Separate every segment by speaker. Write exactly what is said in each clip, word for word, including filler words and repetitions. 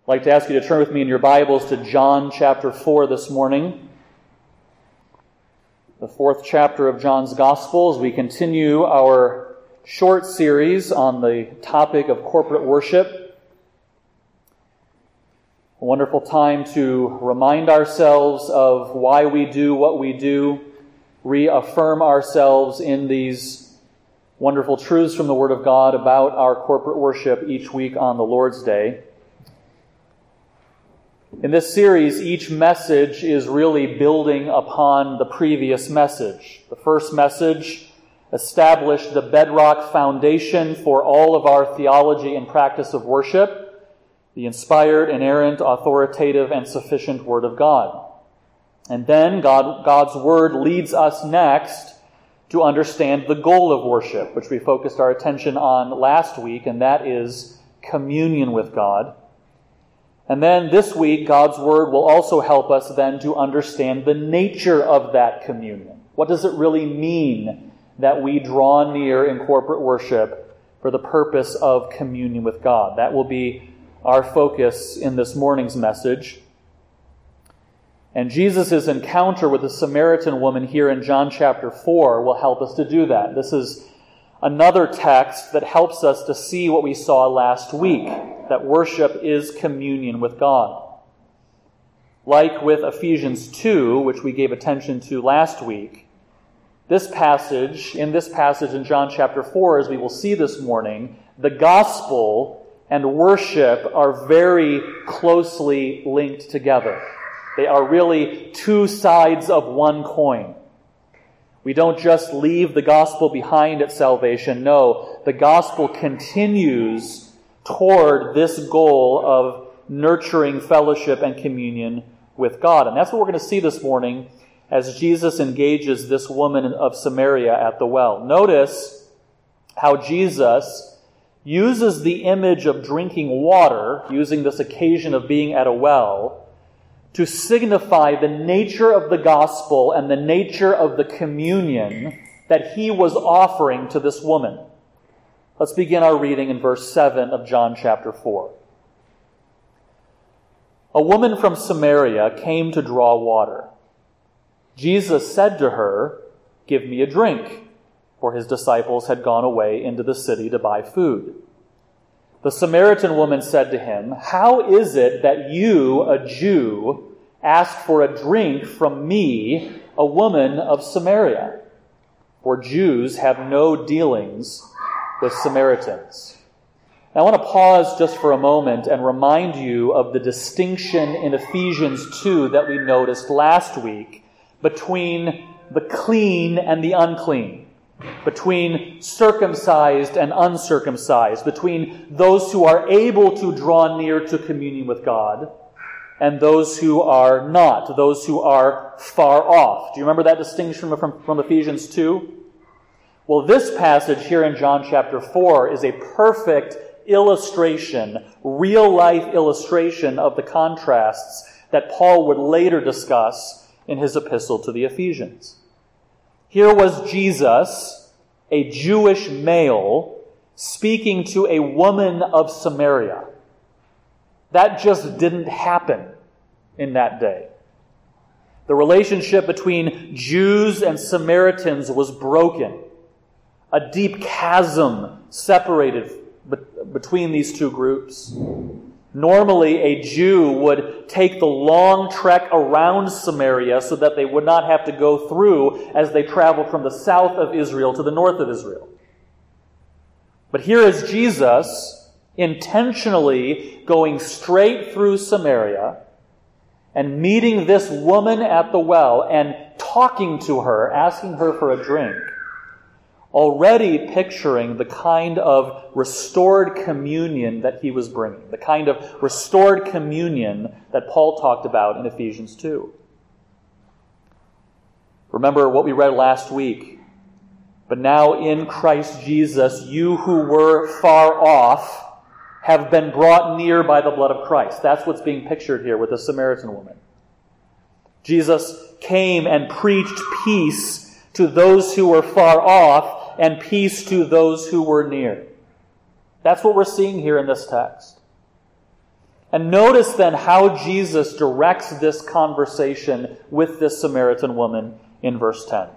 Speaker 1: I'd like to ask you to turn with me in your Bibles to John chapter four this morning. The fourth chapter of John's Gospel as we continue our short series on the topic of corporate worship. A wonderful time to remind ourselves of why we do what we do, reaffirm ourselves in these wonderful truths from the Word of God about our corporate worship each week on the Lord's Day. In this series, each message is really building upon the previous message. The first message established the bedrock foundation for all of our theology and practice of worship, the inspired, inerrant, authoritative, and sufficient Word of God. And then God, God's Word leads us next to understand the goal of worship, which we focused our attention on last week, and that is communion with God. And then this week, God's Word will also help us then to understand the nature of that communion. What does it really mean that we draw near in corporate worship for the purpose of communion with God? That will be our focus in this morning's message. And Jesus' encounter with the Samaritan woman here in John chapter four will help us to do that. This is another text that helps us to see what we saw last week, that worship is communion with God. Like with Ephesians two, which we gave attention to last week, this passage, in this passage in John chapter four, as we will see this morning, the gospel and worship are very closely linked together. They are really two sides of one coin. We don't just leave the gospel behind at salvation. No, the gospel continues toward this goal of nurturing fellowship and communion with God. And that's what we're going to see this morning as Jesus engages this woman of Samaria at the well. Notice how Jesus uses the image of drinking water, using this occasion of being at a well, to signify the nature of the gospel and the nature of the communion that he was offering to this woman. Let's begin our reading in verse seven of John chapter four. A woman from Samaria came to draw water. Jesus said to her, "Give me a drink," for his disciples had gone away into the city to buy food. The Samaritan woman said to him, "How is it that you, a Jew, ask for a drink from me, a woman of Samaria? For Jews have no dealings with Samaritans." Now, I want to pause just for a moment and remind you of the distinction in Ephesians two that we noticed last week between the clean and the unclean, between circumcised and uncircumcised, between those who are able to draw near to communion with God and those who are not, those who are far off. Do you remember that distinction from, from Ephesians two? Well, this passage here in John chapter four is a perfect illustration, real-life illustration of the contrasts that Paul would later discuss in his epistle to the Ephesians. Here was Jesus, a Jewish male, speaking to a woman of Samaria. That just didn't happen in that day. The relationship between Jews and Samaritans was broken. A deep chasm separated be- between these two groups. Normally, a Jew would take the long trek around Samaria so that they would not have to go through as they traveled from the south of Israel to the north of Israel. But here is Jesus intentionally going straight through Samaria and meeting this woman at the well and talking to her, asking her for a drink, already picturing the kind of restored communion that he was bringing, the kind of restored communion that Paul talked about in Ephesians two. Remember what we read last week. But now in Christ Jesus, you who were far off have been brought near by the blood of Christ. That's what's being pictured here with the Samaritan woman. Jesus came and preached peace to those who were far off and peace to those who were near. That's what we're seeing here in this text. And notice then how Jesus directs this conversation with this Samaritan woman in verse ten.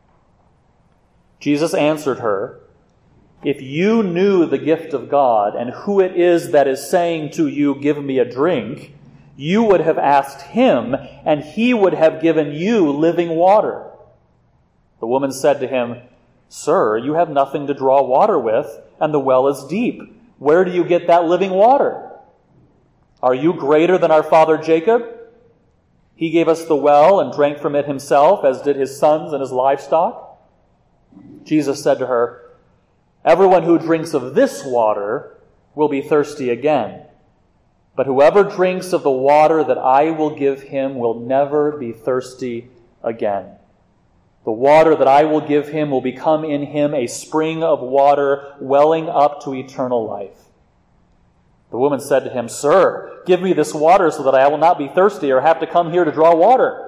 Speaker 1: Jesus answered her, "If you knew the gift of God and who it is that is saying to you, 'Give me a drink,' you would have asked him, and he would have given you living water." The woman said to him, "Sir, you have nothing to draw water with, and the well is deep. Where do you get that living water? Are you greater than our father Jacob? He gave us the well and drank from it himself, as did his sons and his livestock." Jesus said to her, "Everyone who drinks of this water will be thirsty again. But whoever drinks of the water that I will give him will never be thirsty again. The water that I will give him will become in him a spring of water welling up to eternal life." The woman said to him, "Sir, give me this water so that I will not be thirsty or have to come here to draw water."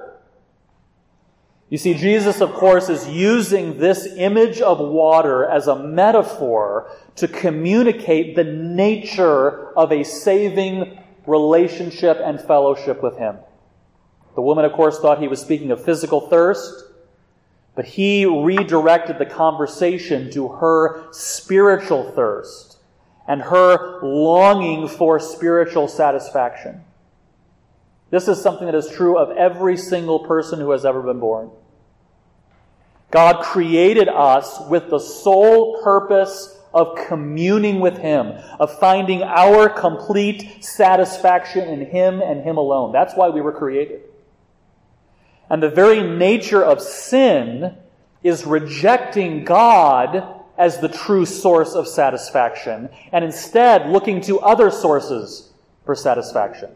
Speaker 1: You see, Jesus, of course, is using this image of water as a metaphor to communicate the nature of a saving relationship and fellowship with him. The woman, of course, thought he was speaking of physical thirst, but he redirected the conversation to her spiritual thirst and her longing for spiritual satisfaction. This is something that is true of every single person who has ever been born. God created us with the sole purpose of communing with him, of finding our complete satisfaction in him and him alone. That's why we were created. And the very nature of sin is rejecting God as the true source of satisfaction, and instead looking to other sources for satisfaction.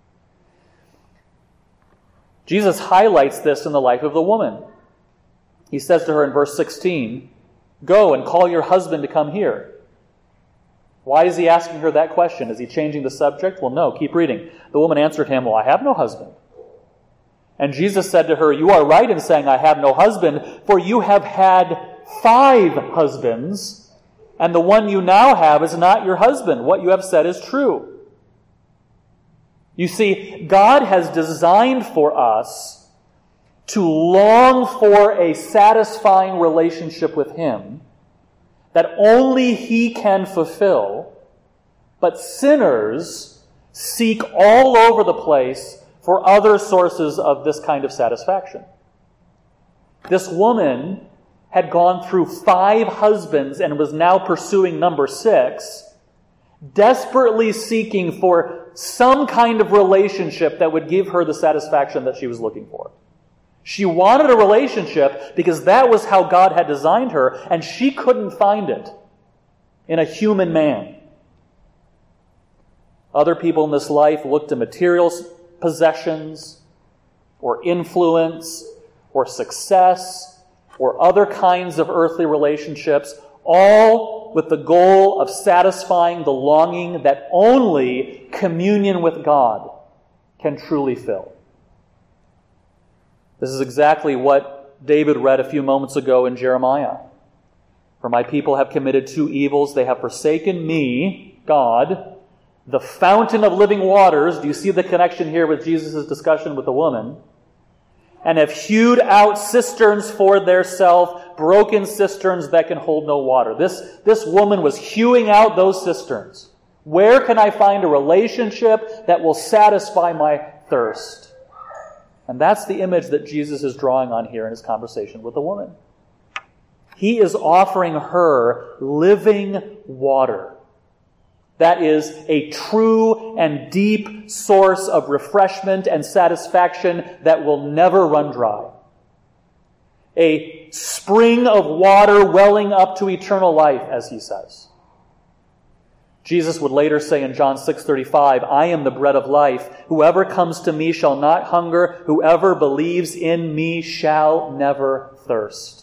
Speaker 1: Jesus highlights this in the life of the woman. He says to her in verse sixteen, "Go and call your husband to come here." Why is he asking her that question? Is he changing the subject? Well, no, keep reading. The woman answered him, "Well, I have no husband." And Jesus said to her, "You are right in saying, 'I have no husband,' for you have had five husbands, and the one you now have is not your husband. What you have said is true." You see, God has designed for us to long for a satisfying relationship with him that only he can fulfill, but sinners seek all over the place for other sources of this kind of satisfaction. This woman had gone through five husbands and was now pursuing number six, desperately seeking for some kind of relationship that would give her the satisfaction that she was looking for. She wanted a relationship because that was how God had designed her, and she couldn't find it in a human man. Other people in this life look to material possessions, or influence, or success, or other kinds of earthly relationships, all with the goal of satisfying the longing that only communion with God can truly fill. This is exactly what David read a few moments ago in Jeremiah. "For my people have committed two evils. They have forsaken me, God, the fountain of living waters." Do you see the connection here with Jesus' discussion with the woman? "And have hewed out cisterns for theirself, broken cisterns that can hold no water." This, this woman was hewing out those cisterns. Where can I find a relationship that will satisfy my thirst? And that's the image that Jesus is drawing on here in his conversation with the woman. He is offering her living water. That is a true and deep source of refreshment and satisfaction that will never run dry. A spring of water welling up to eternal life, as he says. Jesus would later say in John six thirty-five, "I am the bread of life. Whoever comes to me shall not hunger. Whoever believes in me shall never thirst."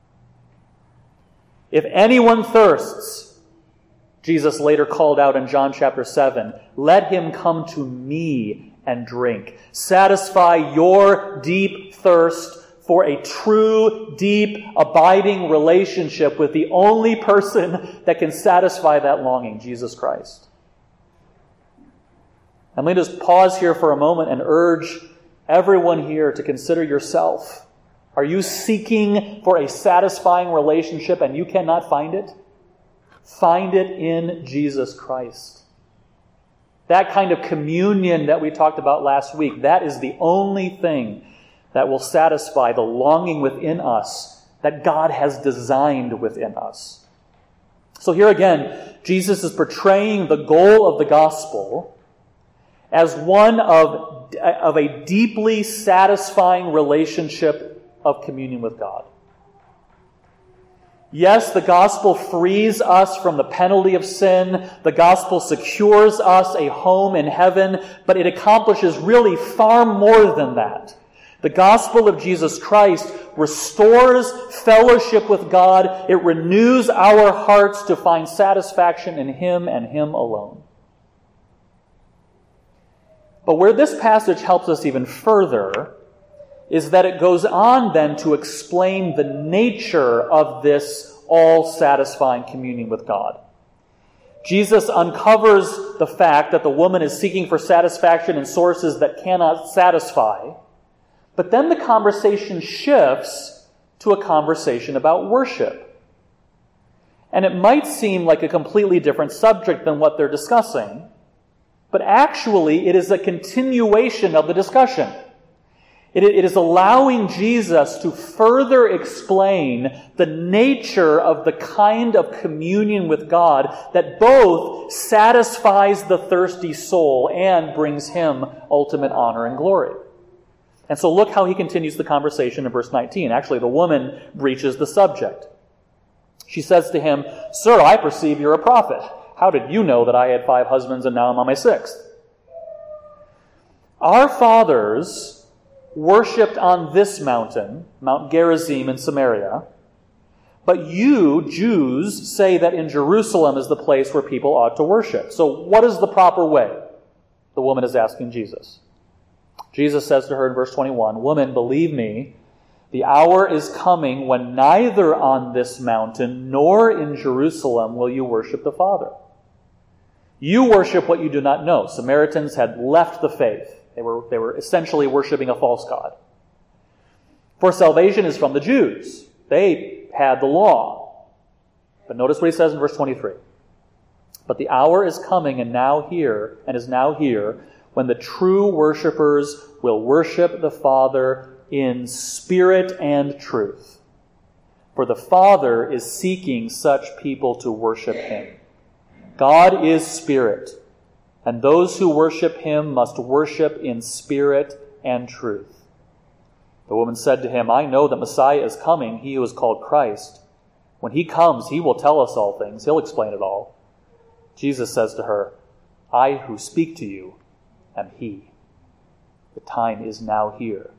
Speaker 1: If anyone thirsts, Jesus later called out in John chapter seven, "Let him come to me and drink." Satisfy your deep thirst for a true, deep, abiding relationship with the only person that can satisfy that longing, Jesus Christ. And let me just pause here for a moment and urge everyone here to consider yourself. Are you seeking for a satisfying relationship and you cannot find it? Find it in Jesus Christ. That kind of communion that we talked about last week, that is the only thing that will satisfy the longing within us that God has designed within us. So here again, Jesus is portraying the goal of the gospel as one of, of a deeply satisfying relationship of communion with God. Yes, the gospel frees us from the penalty of sin. The gospel secures us a home in heaven, but it accomplishes really far more than that. The gospel of Jesus Christ restores fellowship with God. It renews our hearts to find satisfaction in Him and Him alone. But where this passage helps us even further is that it goes on then to explain the nature of this all-satisfying communion with God. Jesus uncovers the fact that the woman is seeking for satisfaction in sources that cannot satisfy, but then the conversation shifts to a conversation about worship. And it might seem like a completely different subject than what they're discussing, but actually it is a continuation of the discussion. It, it is allowing Jesus to further explain the nature of the kind of communion with God that both satisfies the thirsty soul and brings Him ultimate honor and glory. And so look how he continues the conversation in verse nineteen. Actually, the woman breaches the subject. She says to him, "Sir, I perceive you're a prophet. How did you know that I had five husbands and now I'm on my sixth?" Our fathers worshipped on this mountain, Mount Gerizim in Samaria, but you, Jews, say that in Jerusalem is the place where people ought to worship. So what is the proper way? The woman is asking Jesus. Jesus says to her in verse twenty-one, "Woman, believe me, the hour is coming when neither on this mountain nor in Jerusalem will you worship the Father. You worship what you do not know." Samaritans had left the faith. They were, they were essentially worshiping a false god. "For salvation is from the Jews. They had the law." But notice what he says in verse twenty-three. "But the hour is coming and now here, and is now here, when the true worshipers will worship the Father in spirit and truth. For the Father is seeking such people to worship Him. God is spirit, and those who worship Him must worship in spirit and truth." The woman said to him, "I know that Messiah is coming, He who is called Christ. When He comes, He will tell us all things. He'll explain it all." Jesus says to her, "I who speak to you am He. The time is now here."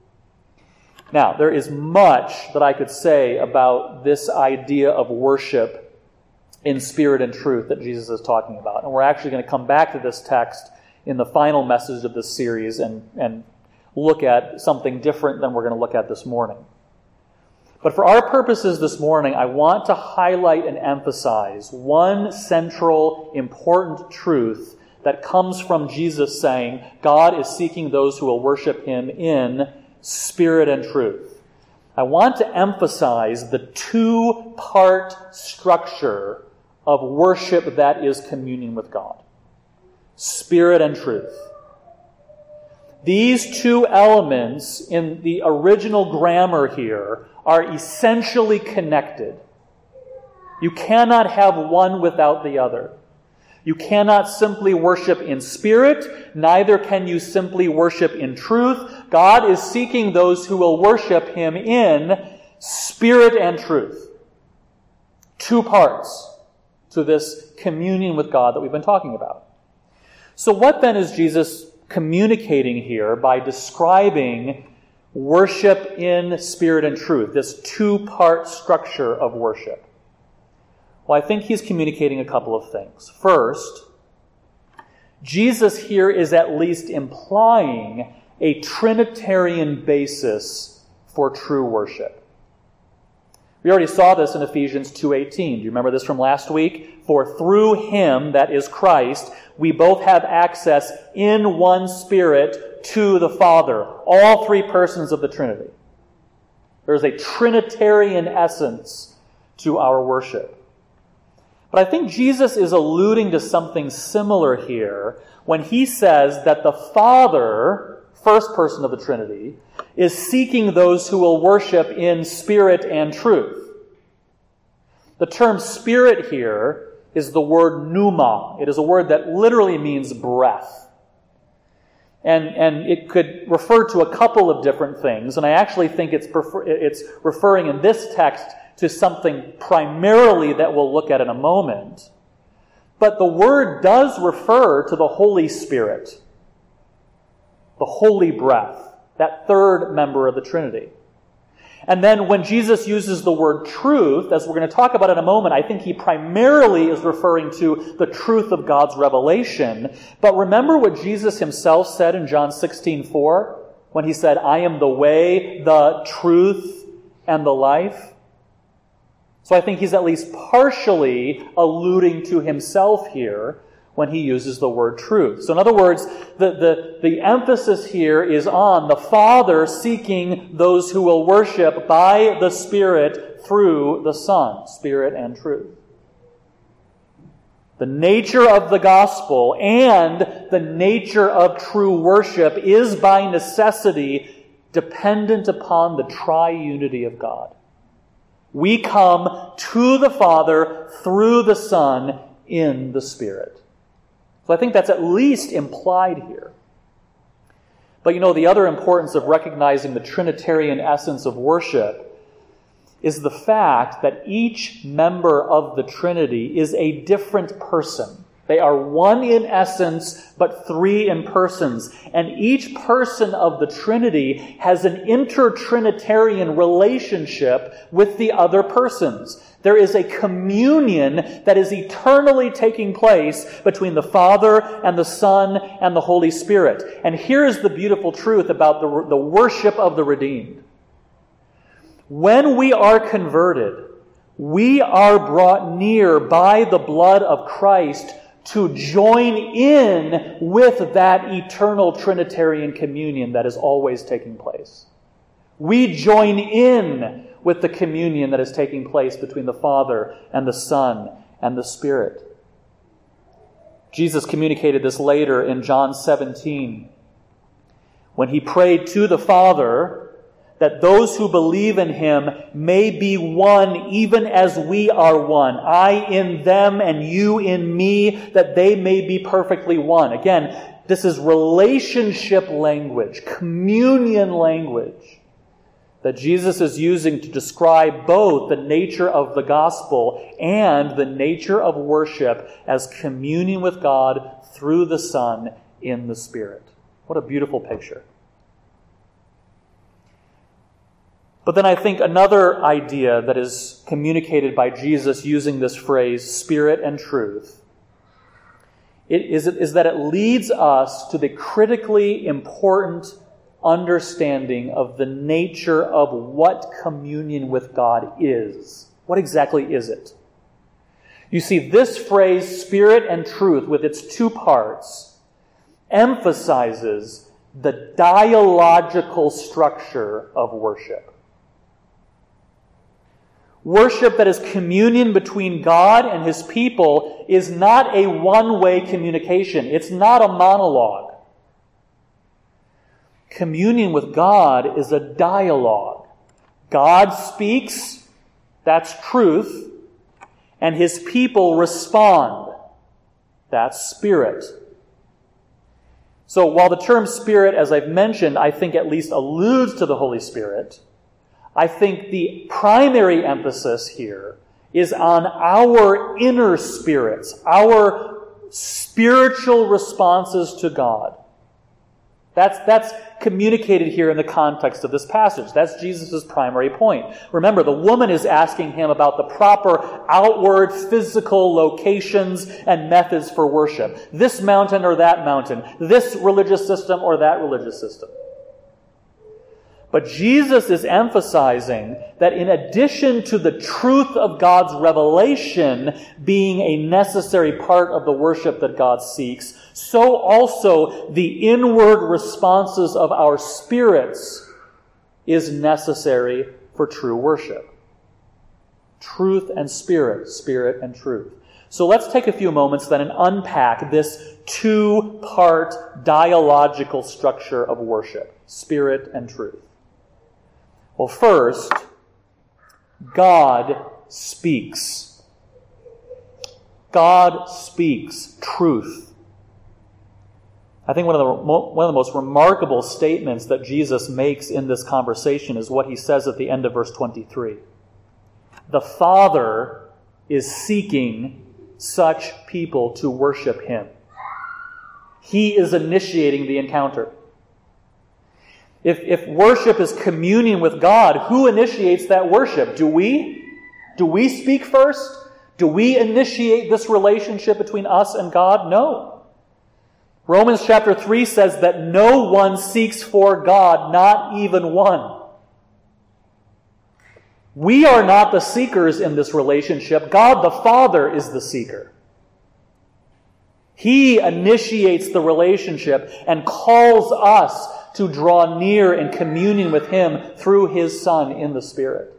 Speaker 1: Now, there is much that I could say about this idea of worship in spirit and truth that Jesus is talking about. And we're actually going to come back to this text in the final message of this series and, and look at something different than we're going to look at this morning. But for our purposes this morning, I want to highlight and emphasize one central, important truth that comes from Jesus saying, God is seeking those who will worship Him in spirit and truth. I want to emphasize the two-part structure of worship that is communion with God. Spirit and truth. These two elements in the original grammar here are essentially connected. You cannot have one without the other. You cannot simply worship in spirit, neither can you simply worship in truth. God is seeking those who will worship Him in spirit and truth. Two parts to this communion with God that we've been talking about. So what then is Jesus communicating here by describing worship in spirit and truth, this two-part structure of worship? Well, I think He's communicating a couple of things. First, Jesus here is at least implying a Trinitarian basis for true worship. We already saw this in Ephesians two eighteen. Do you remember this from last week? For through him, that is Christ, we both have access in one Spirit to the Father. All three persons of the Trinity. There's a Trinitarian essence to our worship. But I think Jesus is alluding to something similar here when he says that the Father, first person of the Trinity, is seeking those who will worship in spirit and truth. The term spirit here is the word pneuma. It is a word that literally means breath. And, and it could refer to a couple of different things, and I actually think it's, prefer, it's referring in this text to something primarily that we'll look at in a moment. But the word does refer to the Holy Spirit, the holy breath, that third member of the Trinity. And then when Jesus uses the word truth, as we're going to talk about in a moment, I think he primarily is referring to the truth of God's revelation. But remember what Jesus himself said in John sixteen four, when he said, I am the way, the truth, and the life. So I think he's at least partially alluding to himself here when he uses the word truth. So in other words, the, the, the emphasis here is on the Father seeking those who will worship by the Spirit through the Son, Spirit and truth. The nature of the gospel and the nature of true worship is by necessity dependent upon the triunity of God. We come to the Father through the Son in the Spirit. So I think that's at least implied here. But you know, the other importance of recognizing the Trinitarian essence of worship is the fact that each member of the Trinity is a different person. They are one in essence, but three in persons. And each person of the Trinity has an inter-Trinitarian relationship with the other persons. There is a communion that is eternally taking place between the Father and the Son and the Holy Spirit. And here is the beautiful truth about the, the worship of the redeemed. When we are converted, we are brought near by the blood of Christ to join in with that eternal Trinitarian communion that is always taking place. We join in with the communion that is taking place between the Father and the Son and the Spirit. Jesus communicated this later in John seventeen when he prayed to the Father that those who believe in him may be one even as we are one. I in them and you in me, that they may be perfectly one. Again, this is relationship language, communion language that Jesus is using to describe both the nature of the gospel and the nature of worship as communion with God through the Son in the Spirit. What a beautiful picture. But then I think another idea that is communicated by Jesus using this phrase, spirit and truth, it is, is that it leads us to the critically important understanding of the nature of what communion with God is. What exactly is it? You see, this phrase, spirit and truth, with its two parts, emphasizes the dialogical structure of worship. Worship that is communion between God and his people is not a one-way communication. It's not a monologue. Communion with God is a dialogue. God speaks, that's truth, and his people respond, that's spirit. So while the term spirit, as I've mentioned, I think at least alludes to the Holy Spirit, I think the primary emphasis here is on our inner spirits, our spiritual responses to God. That's, that's communicated here in the context of this passage. That's Jesus' primary point. Remember, the woman is asking him about the proper outward physical locations and methods for worship. This mountain or that mountain. This religious system or that religious system. But Jesus is emphasizing that in addition to the truth of God's revelation being a necessary part of the worship that God seeks, so also the inward responses of our spirits is necessary for true worship. Truth and spirit, spirit and truth. So let's take a few moments then and unpack this two-part dialogical structure of worship, spirit and truth. Well, first, God speaks. God speaks truth. I think one of the one of the most remarkable statements that Jesus makes in this conversation is what he says at the end of verse twenty-three. The Father is seeking such people to worship him. He is initiating the encounter. If, if worship is communion with God, who initiates that worship? Do we? Do we speak first? Do we initiate this relationship between us and God? No. Romans chapter three says that no one seeks for God, not even one. We are not the seekers in this relationship. God the Father is the seeker. He initiates the relationship and calls us to draw near in communion with him through his Son in the Spirit.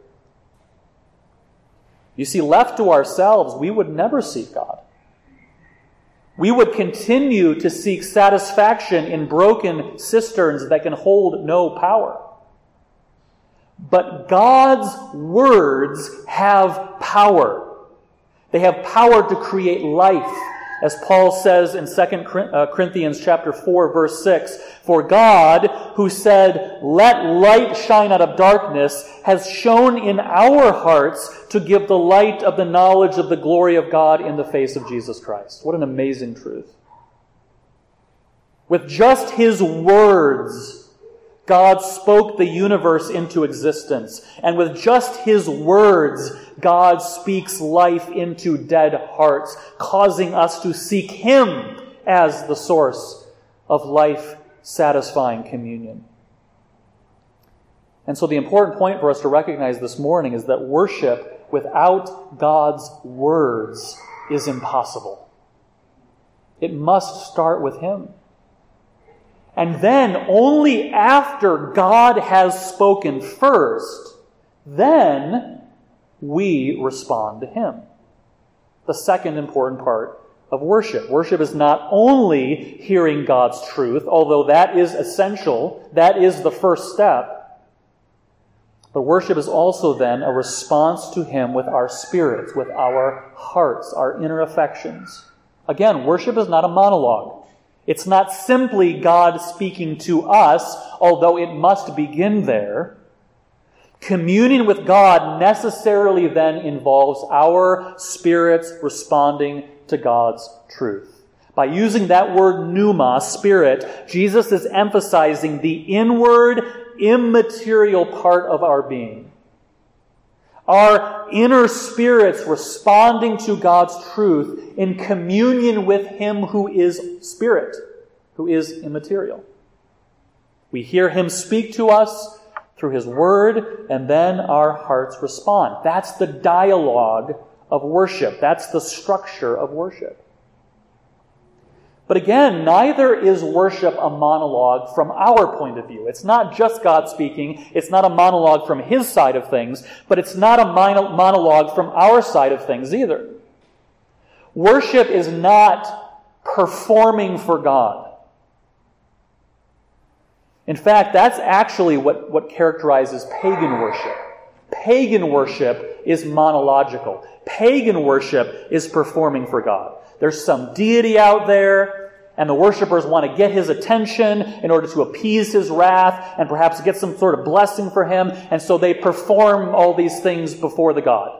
Speaker 1: You see, left to ourselves, we would never seek God. We would continue to seek satisfaction in broken cisterns that can hold no power. But God's words have power. They have power to create life. As Paul says in Second Corinthians chapter four, verse six, for God, who said, let light shine out of darkness, has shone in our hearts to give the light of the knowledge of the glory of God in the face of Jesus Christ. What an amazing truth. With just his words, God spoke the universe into existence. And with just his words, God speaks life into dead hearts, causing us to seek him as the source of life-satisfying communion. And so the important point for us to recognize this morning is that worship without God's words is impossible. It must start with him. And then, only after God has spoken first, then we respond to him. The second important part of worship. Worship is not only hearing God's truth, although that is essential, that is the first step, but worship is also then a response to him with our spirits, with our hearts, our inner affections. Again, worship is not a monologue. It's not simply God speaking to us, although it must begin there. Communion with God necessarily then involves our spirits responding to God's truth. By using that word pneuma, spirit, Jesus is emphasizing the inward, immaterial part of our being. Our inner spirits responding to God's truth in communion with him who is spirit, who is immaterial. We hear him speak to us through his word, and then our hearts respond. That's the dialogue of worship. That's the structure of worship. But again, neither is worship a monologue from our point of view. It's not just God speaking. It's not a monologue from his side of things, but it's not a monologue from our side of things either. Worship is not performing for God. In fact, that's actually what, what characterizes pagan worship. Pagan worship is monological. Pagan worship is performing for God. There's some deity out there, and the worshipers want to get his attention in order to appease his wrath and perhaps get some sort of blessing for him, and so they perform all these things before the God.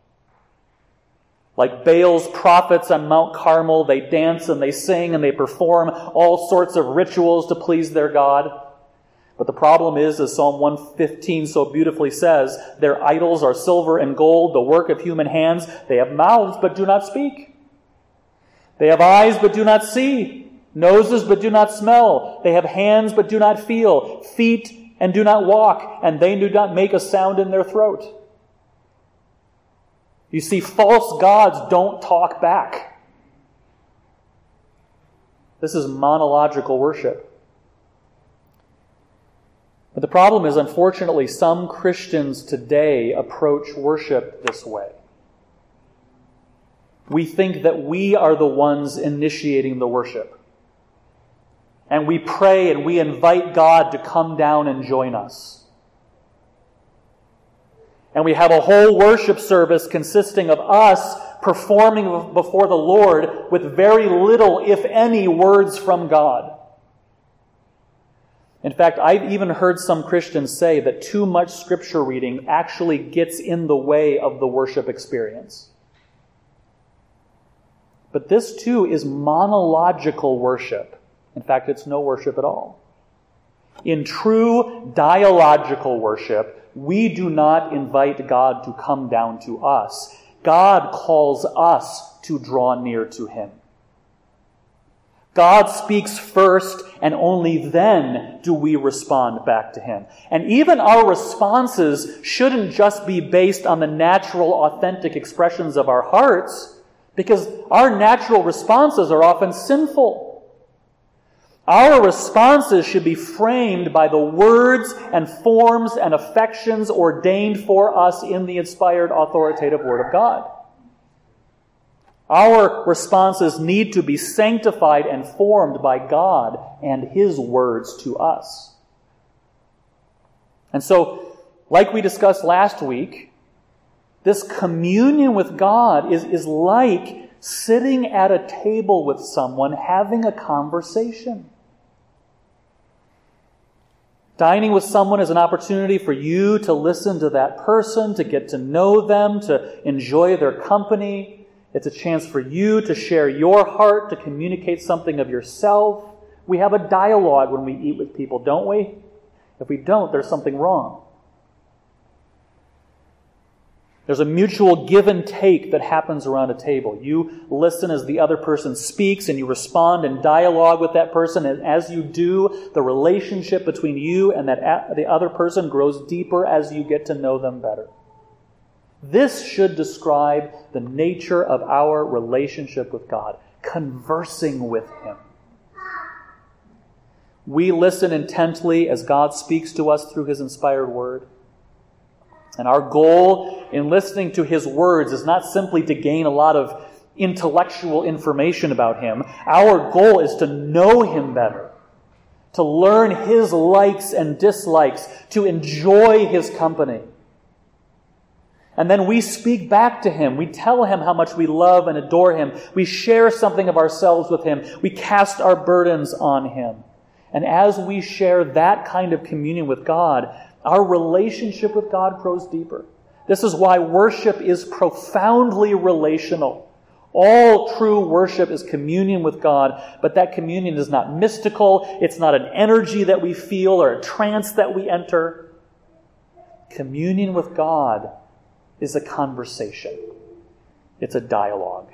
Speaker 1: Like Baal's prophets on Mount Carmel, they dance and they sing and they perform all sorts of rituals to please their God. But the problem is, as Psalm one fifteen so beautifully says, their idols are silver and gold, the work of human hands. They have mouths but do not speak. They have eyes but do not see, noses but do not smell. They have hands but do not feel, feet and do not walk, and they do not make a sound in their throat. You see, false gods don't talk back. This is monological worship. But the problem is, unfortunately, some Christians today approach worship this way. We think that we are the ones initiating the worship. And we pray and we invite God to come down and join us. And we have a whole worship service consisting of us performing before the Lord with very little, if any, words from God. In fact, I've even heard some Christians say that too much scripture reading actually gets in the way of the worship experience. But this too is monological worship. In fact, it's no worship at all. In true dialogical worship, we do not invite God to come down to us. God calls us to draw near to Him. God speaks first, and only then do we respond back to Him. And even our responses shouldn't just be based on the natural, authentic expressions of our hearts, because our natural responses are often sinful. Our responses should be framed by the words and forms and affections ordained for us in the inspired, authoritative Word of God. Our responses need to be sanctified and formed by God and His words to us. And so, like we discussed last week, this communion with God is, is like sitting at a table with someone having a conversation. Dining with someone is an opportunity for you to listen to that person, to get to know them, to enjoy their company. It's a chance for you to share your heart, to communicate something of yourself. We have a dialogue when we eat with people, don't we? If we don't, there's something wrong. There's a mutual give and take that happens around a table. You listen as the other person speaks, and you respond in dialogue with that person. And as you do, the relationship between you and that the other person grows deeper as you get to know them better. This should describe the nature of our relationship with God, conversing with Him. We listen intently as God speaks to us through His inspired Word. And our goal in listening to His words is not simply to gain a lot of intellectual information about Him. Our goal is to know Him better, to learn His likes and dislikes, to enjoy His company. And then we speak back to Him. We tell Him how much we love and adore Him. We share something of ourselves with Him. We cast our burdens on Him. And as we share that kind of communion with God, our relationship with God grows deeper. This is why worship is profoundly relational. All true worship is communion with God, but that communion is not mystical. It's not an energy that we feel or a trance that we enter. Communion with God is a conversation. It's a dialogue.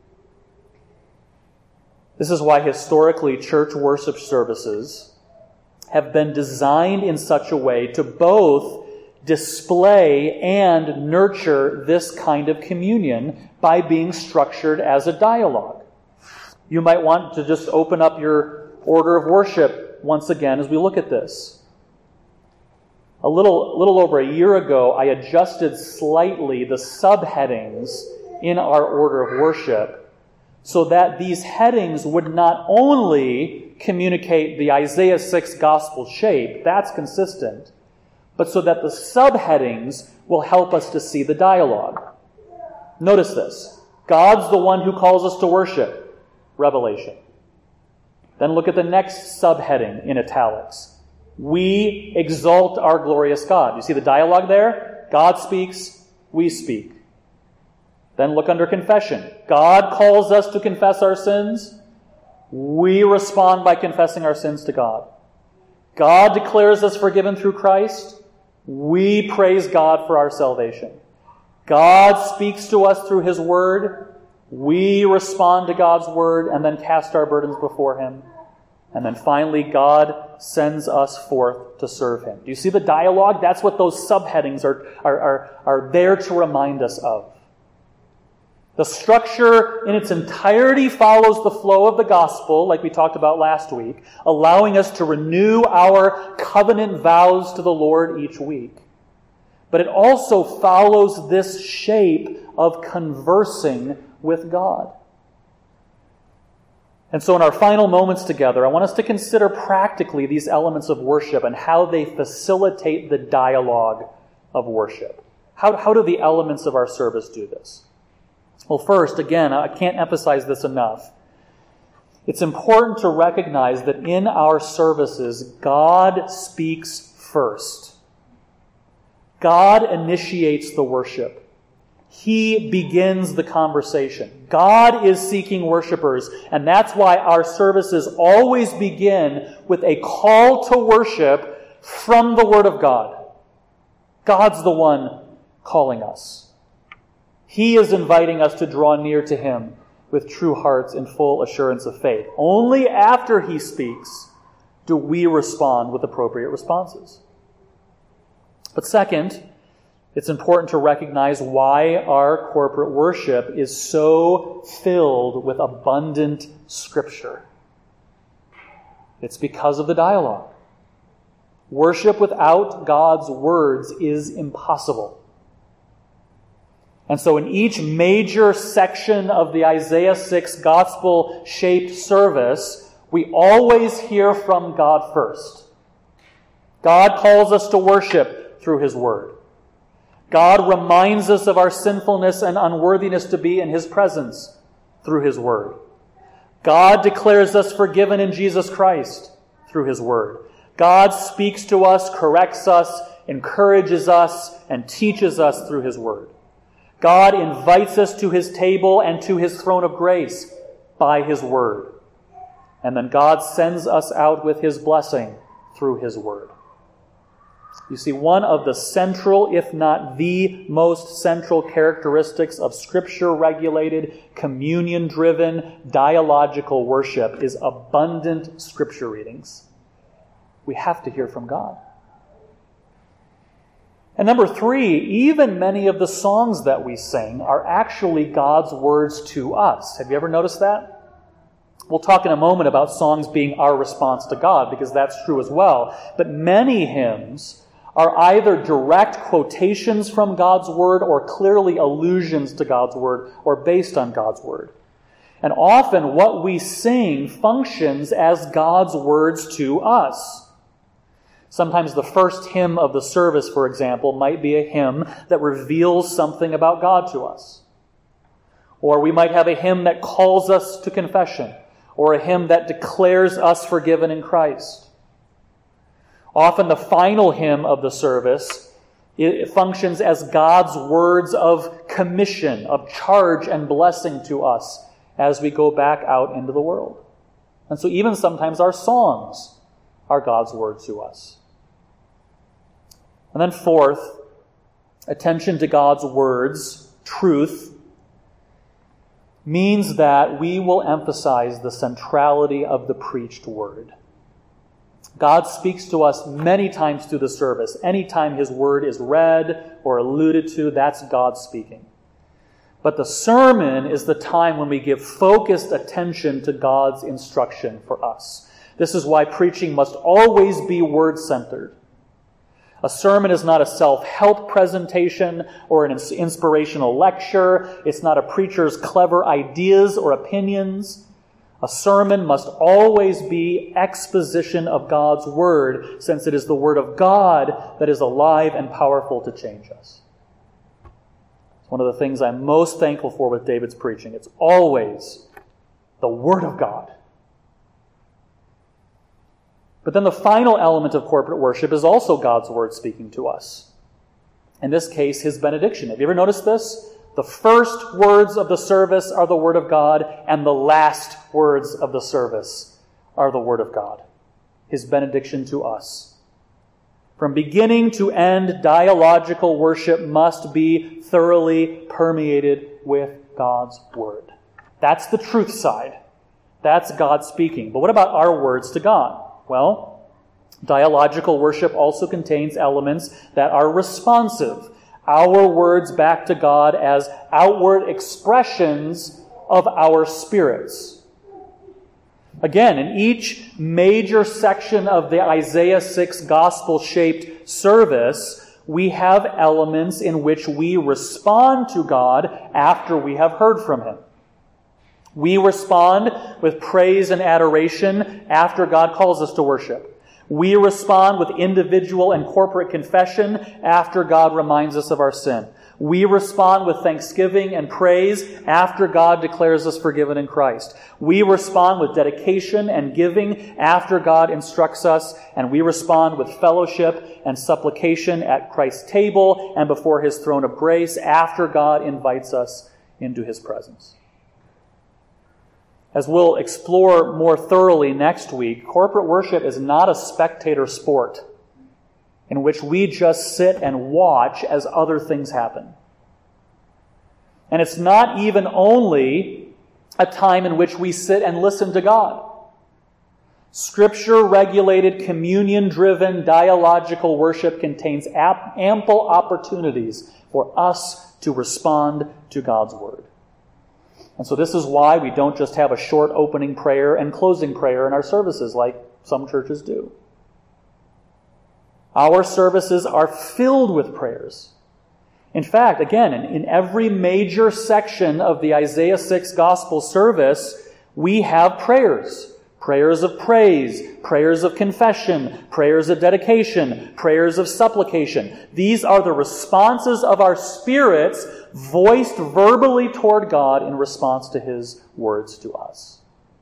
Speaker 1: This is why historically church worship services have been designed in such a way to both display and nurture this kind of communion by being structured as a dialogue. You might want to just open up your order of worship once again as we look at this. A little, little over a year ago, I adjusted slightly the subheadings in our order of worship so that these headings would not only communicate the Isaiah six gospel shape, that's consistent, but so that the subheadings will help us to see the dialogue. Notice this. God's the one who calls us to worship. Revelation. Then look at the next subheading in italics. We exalt our glorious God. You see the dialogue there? God speaks, we speak. Then look under confession. God calls us to confess our sins. We respond by confessing our sins to God. God declares us forgiven through Christ. We praise God for our salvation. God speaks to us through His Word. We respond to God's Word and then cast our burdens before Him. And then finally, God sends us forth to serve him. Do you see the dialogue? That's what those subheadings are, are, are, are there to remind us of. The structure in its entirety follows the flow of the gospel, like we talked about last week, allowing us to renew our covenant vows to the Lord each week. But it also follows this shape of conversing with God. And so in our final moments together, I want us to consider practically these elements of worship and how they facilitate the dialogue of worship. How, how do the elements of our service do this? Well, first, again, I can't emphasize this enough. It's important to recognize that in our services, God speaks first. God initiates the worship. He begins the conversation. God is seeking worshipers, and that's why our services always begin with a call to worship from the Word of God. God's the one calling us. He is inviting us to draw near to Him with true hearts and full assurance of faith. Only after He speaks do we respond with appropriate responses. But second, it's important to recognize why our corporate worship is so filled with abundant Scripture. It's because of the dialogue. Worship without God's words is impossible. And so in each major section of the Isaiah six gospel-shaped service, we always hear from God first. God calls us to worship through His Word. God reminds us of our sinfulness and unworthiness to be in His presence through His Word. God declares us forgiven in Jesus Christ through His Word. God speaks to us, corrects us, encourages us, and teaches us through His Word. God invites us to His table and to His throne of grace by His Word. And then God sends us out with His blessing through His Word. You see, one of the central, if not the most central characteristics of Scripture-regulated, communion-driven, dialogical worship is abundant Scripture readings. We have to hear from God. And number three, even many of the songs that we sing are actually God's words to us. Have you ever noticed that? We'll talk in a moment about songs being our response to God, because that's true as well. But many hymns are either direct quotations from God's Word or clearly allusions to God's Word or based on God's Word. And often what we sing functions as God's words to us. Sometimes the first hymn of the service, for example, might be a hymn that reveals something about God to us. Or we might have a hymn that calls us to confession, or a hymn that declares us forgiven in Christ. Often the final hymn of the service, it functions as God's words of commission, of charge and blessing to us as we go back out into the world. And so even sometimes our songs are God's words to us. And then fourth, attention to God's words, truth, means that we will emphasize the centrality of the preached word. God speaks to us many times through the service. Anytime His Word is read or alluded to, that's God speaking. But the sermon is the time when we give focused attention to God's instruction for us. This is why preaching must always be word-centered. A sermon is not a self-help presentation or an inspirational lecture. It's not a preacher's clever ideas or opinions. A sermon must always be exposition of God's Word, since it is the Word of God that is alive and powerful to change us. It's one of the things I'm most thankful for with David's preaching. It's always the Word of God. But then the final element of corporate worship is also God's Word speaking to us. In this case, His benediction. Have you ever noticed this? The first words of the service are the Word of God, and the last words of the service are the Word of God. His benediction to us. From beginning to end, dialogical worship must be thoroughly permeated with God's Word. That's the truth side. That's God speaking. But what about our words to God? Well, dialogical worship also contains elements that are responsive. Our words back to God as outward expressions of our spirits. Again, in each major section of the Isaiah six gospel-shaped service, we have elements in which we respond to God after we have heard from Him. We respond with praise and adoration after God calls us to worship. We respond with individual and corporate confession after God reminds us of our sin. We respond with thanksgiving and praise after God declares us forgiven in Christ. We respond with dedication and giving after God instructs us. And we respond with fellowship and supplication at Christ's table and before His throne of grace after God invites us into His presence. As we'll explore more thoroughly next week, corporate worship is not a spectator sport in which we just sit and watch as other things happen. And it's not even only a time in which we sit and listen to God. Scripture-regulated, communion-driven, dialogical worship contains ample opportunities for us to respond to God's Word. And so this is why we don't just have a short opening prayer and closing prayer in our services like some churches do. Our services are filled with prayers. In fact, again, in, in every major section of the Isaiah six gospel service, we have prayers. Prayers of praise, prayers of confession, prayers of dedication, prayers of supplication. These are the responses of our spirits voiced verbally toward God in response to His words to us.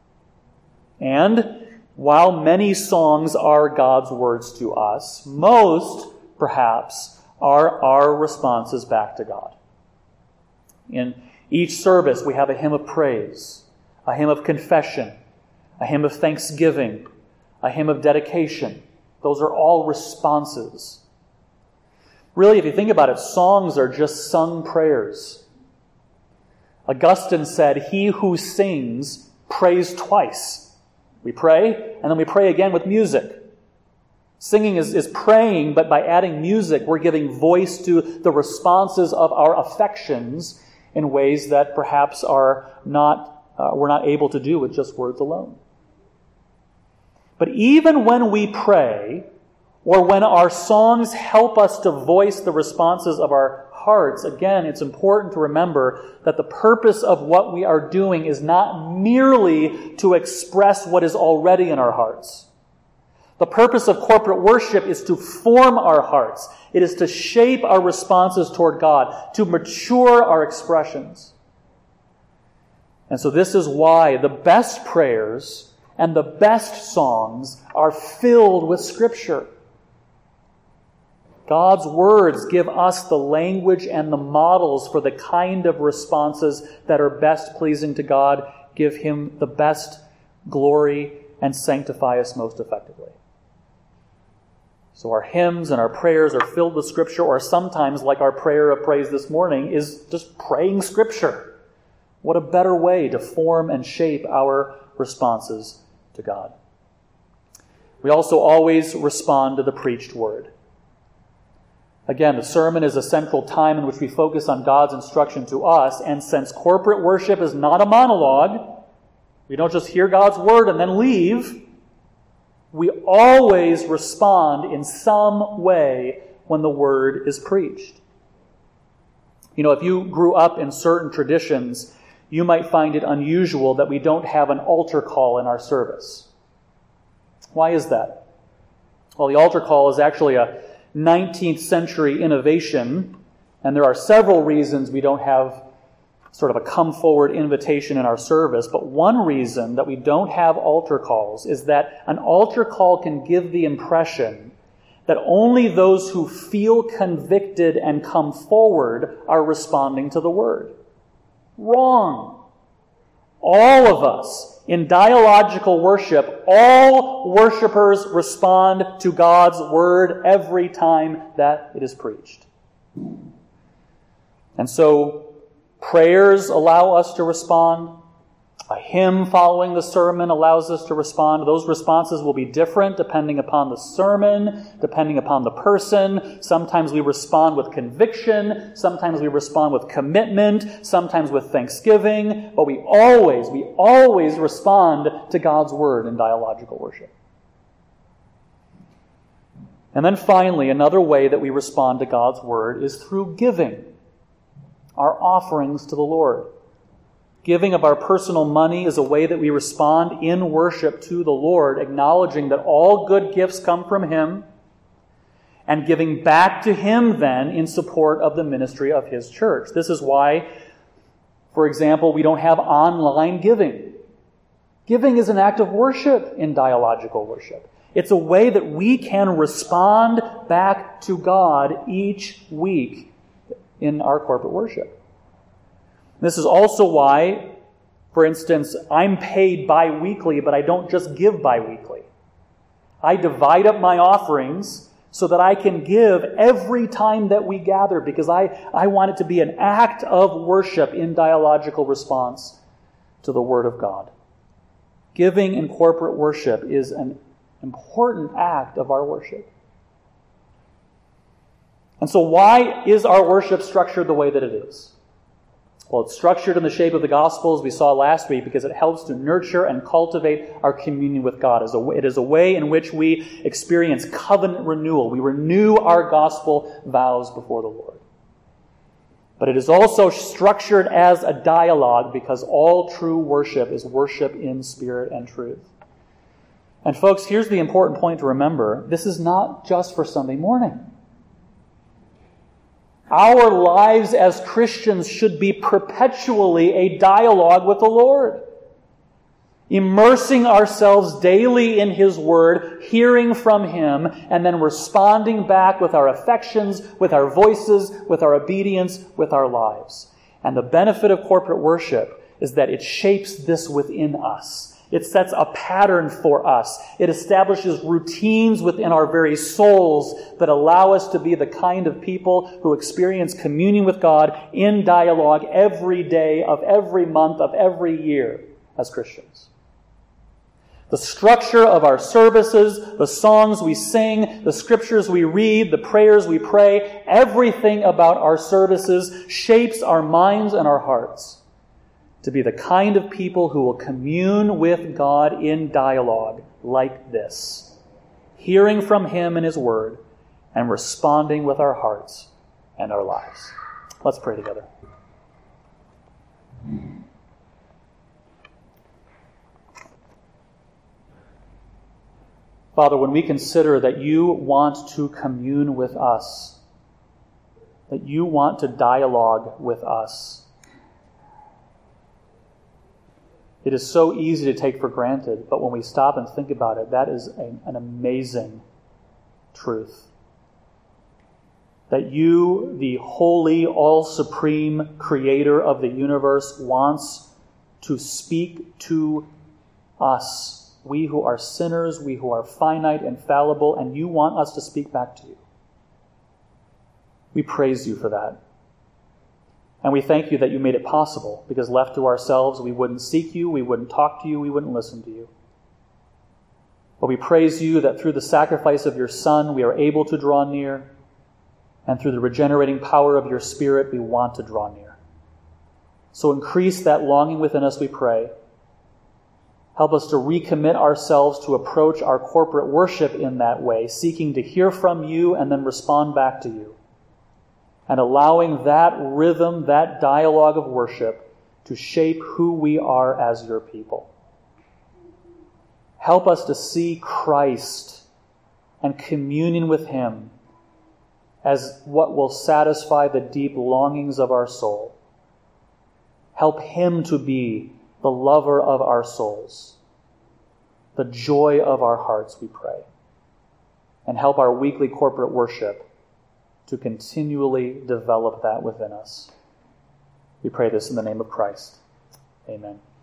Speaker 1: And while many songs are God's words to us, most, perhaps, are our responses back to God. In each service, we have a hymn of praise, a hymn of confession, a hymn of thanksgiving, a hymn of dedication. Those are all responses. Really, if you think about it, songs are just sung prayers. Augustine said, "He who sings prays twice." We pray, and then we pray again with music. Singing is, is praying, but by adding music, we're giving voice to the responses of our affections in ways that perhaps are not, uh, we're not able to do with just words alone. But even when we pray, or when our songs help us to voice the responses of our hearts, again, it's important to remember that the purpose of what we are doing is not merely to express what is already in our hearts. The purpose of corporate worship is to form our hearts. It is to shape our responses toward God, to mature our expressions. And so this is why the best prayers and the best songs are filled with Scripture. God's words give us the language and the models for the kind of responses that are best pleasing to God, give Him the best glory, and sanctify us most effectively. So our hymns and our prayers are filled with Scripture, or sometimes, like our prayer of praise this morning, is just praying Scripture. What a better way to form and shape our responses to God. We also always respond to the preached word. Again, the sermon is a central time in which we focus on God's instruction to us, and since corporate worship is not a monologue, we don't just hear God's word and then leave. We always respond in some way when the word is preached. You know, if you grew up in certain traditions, you might find it unusual that we don't have an altar call in our service. Why is that? Well, the altar call is actually a nineteenth century innovation, and there are several reasons we don't have sort of a come forward invitation in our service, but one reason that we don't have altar calls is that an altar call can give the impression that only those who feel convicted and come forward are responding to the word. Wrong. All of us in dialogical worship, all worshipers respond to God's word every time that it is preached. And so prayers allow us to respond. A hymn following the sermon allows us to respond. Those responses will be different depending upon the sermon, depending upon the person. Sometimes we respond with conviction. Sometimes we respond with commitment. Sometimes with thanksgiving. But we always, we always respond to God's word in dialogical worship. And then finally, another way that we respond to God's word is through giving our offerings to the Lord. Giving of our personal money is a way that we respond in worship to the Lord, acknowledging that all good gifts come from Him, and giving back to Him then in support of the ministry of His church. This is why, for example, we don't have online giving. Giving is an act of worship in dialogical worship. It's a way that we can respond back to God each week in our corporate worship. This is also why, for instance, I'm paid bi-weekly, but I don't just give bi-weekly. I divide up my offerings so that I can give every time that we gather, because I, I want it to be an act of worship in dialogical response to the Word of God. Giving in corporate worship is an important act of our worship. And so why is our worship structured the way that it is? Well, it's structured in the shape of the gospel, as we saw last week, because it helps to nurture and cultivate our communion with God. It is a way in which we experience covenant renewal. We renew our gospel vows before the Lord. But it is also structured as a dialogue, because all true worship is worship in spirit and truth. And folks, here's the important point to remember. This is not just for Sunday morning. Our lives as Christians should be perpetually a dialogue with the Lord. Immersing ourselves daily in His Word, hearing from Him, and then responding back with our affections, with our voices, with our obedience, with our lives. And the benefit of corporate worship is that it shapes this within us. It sets a pattern for us. It establishes routines within our very souls that allow us to be the kind of people who experience communion with God in dialogue every day of every month of every year as Christians. The structure of our services, the songs we sing, the scriptures we read, the prayers we pray, everything about our services shapes our minds and our hearts to be the kind of people who will commune with God in dialogue like this, hearing from Him and His Word, and responding with our hearts and our lives. Let's pray together. Father, when we consider that You want to commune with us, that You want to dialogue with us, it is so easy to take for granted, but when we stop and think about it, that is a, an amazing truth. That You, the holy, all-supreme Creator of the universe, wants to speak to us, we who are sinners, we who are finite and fallible, and You want us to speak back to You. We praise You for that. And we thank You that You made it possible, because left to ourselves, we wouldn't seek You, we wouldn't talk to You, we wouldn't listen to You. But we praise You that through the sacrifice of Your Son, we are able to draw near, and through the regenerating power of Your Spirit, we want to draw near. So increase that longing within us, we pray. Help us to recommit ourselves to approach our corporate worship in that way, seeking to hear from You and then respond back to You, and allowing that rhythm, that dialogue of worship to shape who we are as Your people. Help us to see Christ and communion with Him as what will satisfy the deep longings of our soul. Help Him to be the lover of our souls, the joy of our hearts, we pray. And help our weekly corporate worship to continually develop that within us. We pray this in the name of Christ. Amen.